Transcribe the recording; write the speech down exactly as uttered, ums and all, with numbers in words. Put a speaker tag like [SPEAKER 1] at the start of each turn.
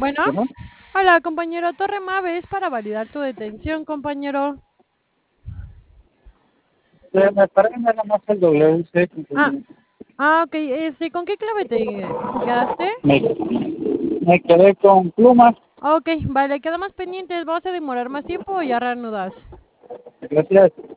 [SPEAKER 1] Bueno,
[SPEAKER 2] Bueno,
[SPEAKER 1] hola compañero Torre Mave, es para validar tu detención, compañero.
[SPEAKER 2] eh, me parece nada más el W C.
[SPEAKER 1] Ah, ah, ok, este, ¿con qué clave te, te quedaste?
[SPEAKER 2] Me, me quedé con plumas.
[SPEAKER 1] Ok, vale, quedamos pendientes, ¿vas a demorar más tiempo o ya reanudas?
[SPEAKER 2] Gracias.